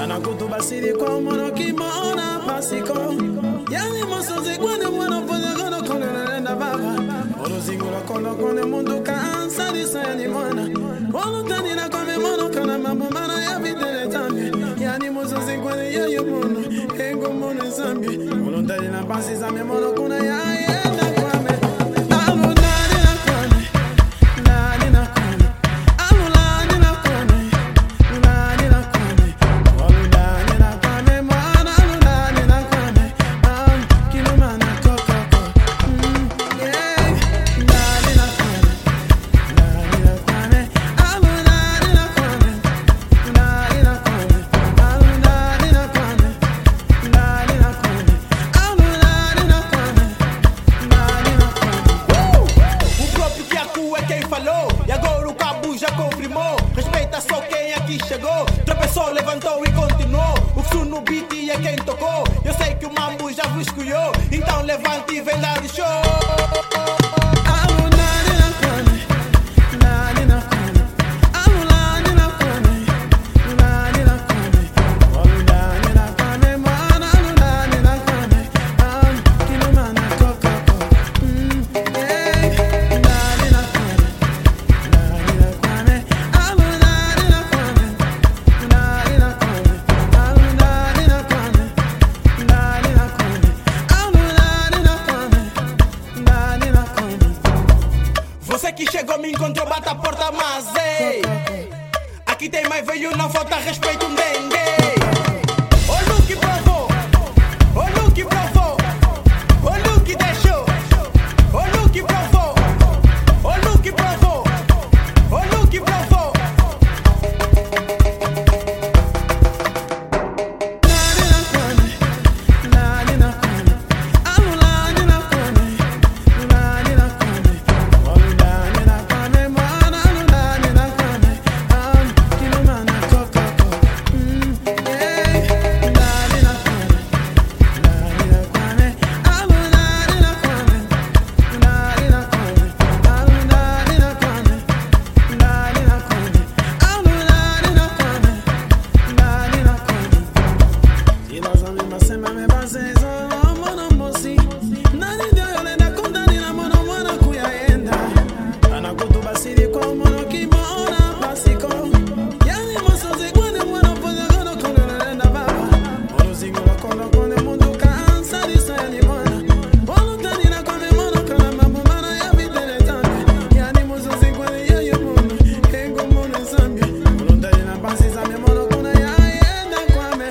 Anakutu basiri kwa mono kimona pasiko. Yani moso zigwane mwana pose gono kone nenda baba. Oro zingula kono kone mundu kansa disa yani mwana. Olo tani na kome mono kana mambo mana ya videle tambi. Yani moso zigwane ya yu mono. Engo mono zambi. Olo tani na pasi zame mono kuna ya yenda kwa me. Alo nani na kone. Nani na kone. Alo nani na kone. Nani na kone. Olo nani na kone. Mwana alo nani na kone. Kilo mana koko. Yeah. Nani na kone. Nani na kone. Alo nani na kone. Nani na kone. Alo nani na kone. Nani na kone. Alo nani na kone. Nani na kone. O próprio Kiaku é quem falou, e agora o cabo já confirmou. Respeita só quem aqui chegou. Tropeçou, levantou e continuou. O Fsu no beat é quem tocou. Eu sei que o mambo já vos escolheu, então levante e vem dar o show. Alo nani na kone. Nani na kone. Alo nani na kone. Nani na kone. Alo nani na kone. Mwana alo nani na kone. Kilo mana koko. Yeah. Nani na kone. Nani na kone. Alo nani na kone. Nani na kone. Alo nani na kone. Nani na kone. Alo nani na kone. Nani na kone. Você que chegou me encontrou, bata a porta, mas ei, aqui tem mais velho, não falta respeito, dengue. Olha o que provou, olha o que provou, olha o que deixou, olha o que provou, olha o que provou, olha o que provou. Nani na kone. Nani na kone. Alo nani na kone. Nani na kone. Olo nani na kone. Mwana alo nani na kone. Kilo mana koko. Yeah. Nani na kone. Nani na kone. Alo nani na kone. Nani na kone. Alo nani na kone. Nani na kone. Alo nani na kone. Nani na kone. E nós vamos passar mais bases, oh, mano, moci. Nani deu eu lenda com Dani na mano, mano, cuia enda. Anakutu basiri kwa mono kimona pasiko. Yani moso zigwane mwana pose gono kono lenda baba. Oro zingula kono kono mundu kansa disa yani mwana. Olo tani na kone mono kana mambo mana ya videle tambi. Yani moso zigwane ya yu mono. Engo mono zambi. Olo tani na pasi zame mono kuna ya yenda kwa me.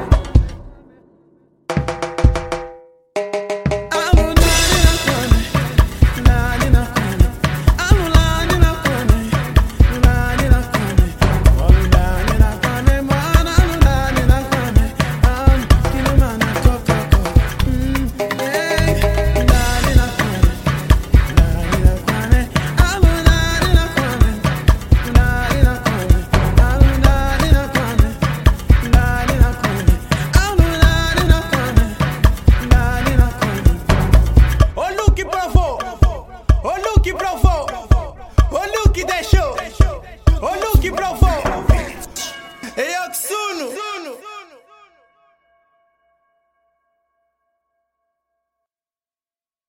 Alo nani na kone. Nani na kone. Alo nani na kone. Nani na kone. Olo nani na kone. Mwana alo nani na kone. Kilo mana koko. Yeah. Nani na kone. Nani na kone. Alo nani na kone. Nani na kone. Alo nani na kone. Nani na kone. Alo nani na kone. Nani na kone. Olha o que provou, olha o que provou, olha o que deixou.